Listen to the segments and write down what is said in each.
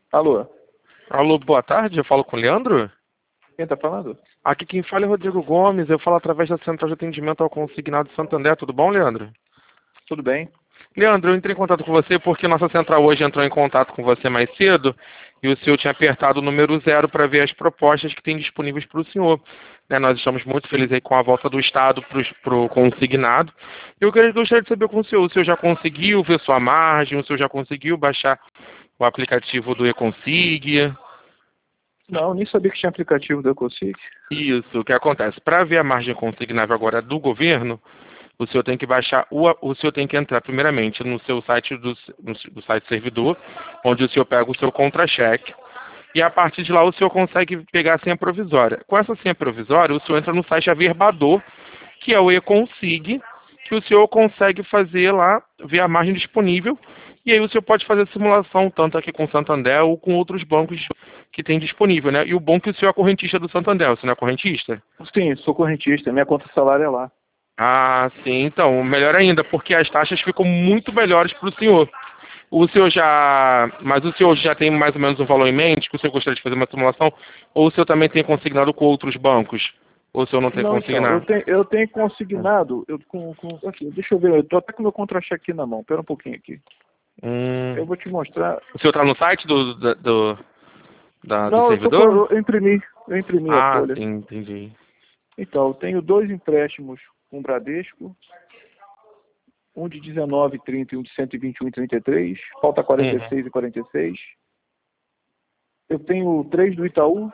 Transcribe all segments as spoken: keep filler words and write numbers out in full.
Alô, Alô, boa tarde, eu falo com o Leandro? quem tá falando? Aqui quem fala é Rodrigo Gomes, eu falo através da Central de Atendimento ao Consignado de Santander, tudo bom, Leandro? Tudo bem? Leandro, eu entrei em contato com você porque nossa central hoje entrou em contato com você mais cedo e o senhor tinha apertado o número zero para ver as propostas que tem disponíveis para o senhor. Né, nós estamos muito felizes aí com a volta do Estado para o consignado. Eu queria- gostaria de saber com o senhor, o senhor já conseguiu ver sua margem, o senhor já conseguiu baixar o aplicativo do eConsig? Não, nem sabia que tinha aplicativo da Ecosig. Isso, o que acontece? Para ver a margem consignável agora do governo, o senhor tem que baixar, o, o senhor tem que entrar primeiramente no seu site do, no, do site servidor, onde o senhor pega o seu contra-cheque, e a partir de lá o senhor consegue pegar a senha provisória. Com essa senha provisória, o senhor entra no site Averbador, que é o eConsig, que o senhor consegue fazer lá, ver a margem disponível, e aí o senhor pode fazer simulação, tanto aqui com o Santander ou com outros bancos que tem disponível, né? E o bom é que o senhor é correntista do Santander, você não é correntista? Sim, sou correntista, minha conta salário é lá. Ah, sim, então, melhor ainda, porque as taxas ficam muito melhores para o senhor. O senhor já. Mas o senhor já tem mais ou menos um valor em mente que o senhor gostaria de fazer uma simulação? Ou o senhor também tem consignado com outros bancos? Ou o senhor não tem Não, então, eu consignado? tenho, eu tenho consignado, eu, com, com, aqui, deixa eu ver, eu tô até com o meu contra-cheque aqui na mão, pera um pouquinho aqui. Hum. Eu vou te mostrar. O senhor está no site do, do, do, da- do Não, eu, tô, com- servidor? eu imprimi, eu imprimi a Ah, folha. sim, entendi. Então, eu tenho dois empréstimos com o Bradesco, um de dezenove e trinta e um de cento e vinte e um e trinta e três, falta quarenta e Uhum. seis e quarenta e seis. Eu tenho três do Itaú,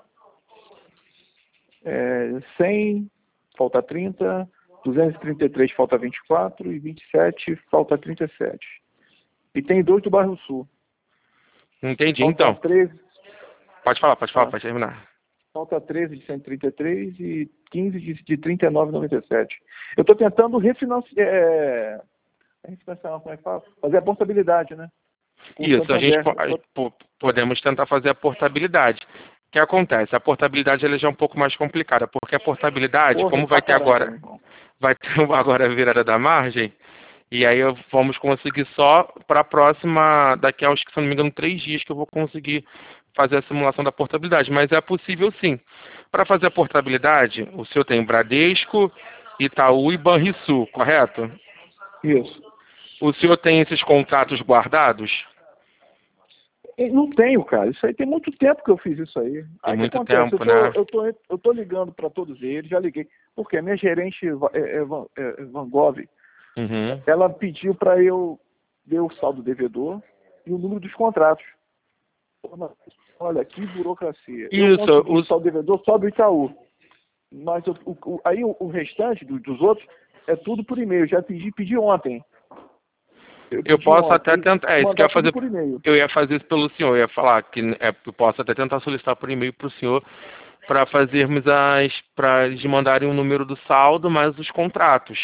é, cem, falta trinta, duzentos e trinta e três, falta vinte e quatro, e vinte e sete, falta trinta e sete. E tem dois do Bairro Sul. Entendi, Falta então. treze, Pode falar, pode falar, tá. pode terminar. Falta treze de cento e trinta e três e quinze de, de trinta e nove e noventa e sete. Eu estou tentando refinanciar, é, refinanciar, como é que fala? Fazer a portabilidade, né? Com o Isso, a gente Santander. po- a- po- podemos tentar fazer a portabilidade. O que acontece? A portabilidade ela já é um pouco mais complicada, porque a portabilidade, Porra, como pra vai ter caramba, agora, meu irmão. vai ter agora a virada da margem, e aí eu- vamos conseguir só para a próxima, daqui a uns, se não me engano, três dias que eu vou conseguir fazer a simulação da portabilidade. Mas é possível sim. Para fazer a portabilidade, o senhor tem Bradesco, Itaú e Banrisul, correto? Isso. O senhor tem esses contratos guardados? E não tenho, cara. Isso aí tem muito tempo que eu fiz isso aí. Tem Aí o que muito acontece? Eu tempo, tô, né? eu tô, eu tô ligando para todos eles, já liguei. Porque a minha gerente, é, é, Van, é, Van Gogh, Uhum. ela pediu para eu ver o saldo devedor e o número dos contratos. Olha, que burocracia. Eu Isso, consegui o os, saldo devedor só do Itaú. Mas eu- o, o- aí o, o restante do- dos outros é tudo por e-mail. Já pedi, pedi ontem. Eu eu pedi posso ontem. até Eles tentar, é isso que eu mandar ia tudo fazer, por e-mail. eu ia fazer isso pelo senhor, eu ia falar que é, eu posso até tentar solicitar por e-mail para o senhor para fazermos as, para eles mandarem o número do saldo mais os contratos.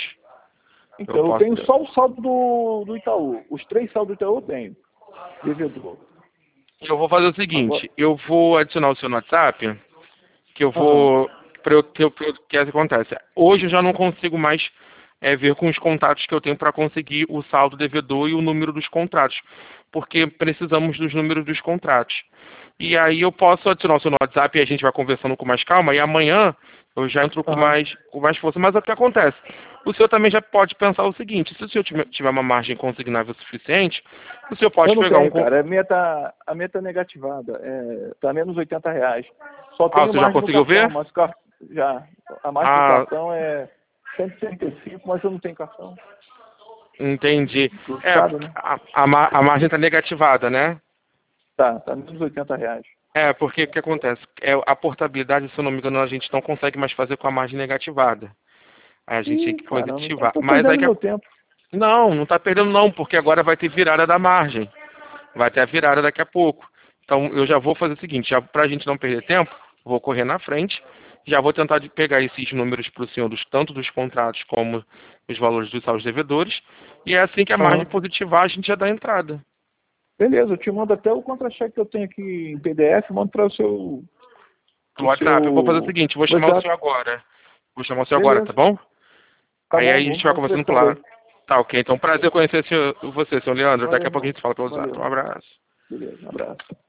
Eu Então, eu posso, tenho só o saldo do, do Itaú. Os três saldos do Itaú eu tenho. Devedor. eu vou fazer o Agora. seguinte, eu vou adicionar o seu no WhatsApp, que eu Aham. vou, para eu ter, pra eu- que é o que acontece. Hoje eu já não consigo mais é, ver com os contatos que eu tenho para conseguir o saldo devedor e o número dos contratos, porque precisamos dos números dos contratos. E aí eu posso adicionar o seu no WhatsApp e a gente vai conversando com mais calma, e amanhã eu já entro com Aham. mais, com mais força. Mas é o que acontece? O senhor também já pode pensar o seguinte, se o senhor tiver tiver uma margem consignável suficiente, o senhor pode Eu não pegar um... tenho, con- cara. A minha tá, a minha tá negativada. É, tá menos oitenta reais. Só Ah, o tenho senhor já margem no conseguiu cartão, ver? mas o car... já. A margem do Ah, cartão é cento e trinta e cinco, mas eu não tenho cartão. entendi. É, Frustrado, né? a, a, ma- a margem está negativada, né? Tá, tá menos oitenta reais. É, porque o que acontece? É, a portabilidade, se eu não me engano, a gente não consegue mais fazer com a margem negativada. Aí a gente tem Ih, que caramba, então positivar. tô Mas aí perdendo que... meu tempo. Não, não está perdendo não, porque agora vai ter virada da margem. Vai ter a virada daqui a pouco. Então eu já vou fazer o seguinte, para a gente não perder tempo, vou correr na frente, já vou tentar de pegar esses números para o senhor, dos, tanto dos contratos como os valores dos saldos devedores, e é assim que a margem Aham. positivar, a gente já dá a entrada. Beleza, eu te mando até o contra-cheque que eu tenho aqui em P D F, mando para o seu, No o WhatsApp, eu vou fazer o seu seguinte, vou chamar o WhatsApp. senhor agora. Vou chamar o senhor agora, tá Beleza, bom? tá Aí, bom, aí a gente vamos vai conversando por conversando lá. aí. Tá, ok. Então, prazer conhecer o senhor- você, senhor Leandro. Valeu, Daqui a pouco a irmão. gente fala pelo Valeu, WhatsApp. Um irmão. abraço. Beleza, um abraço.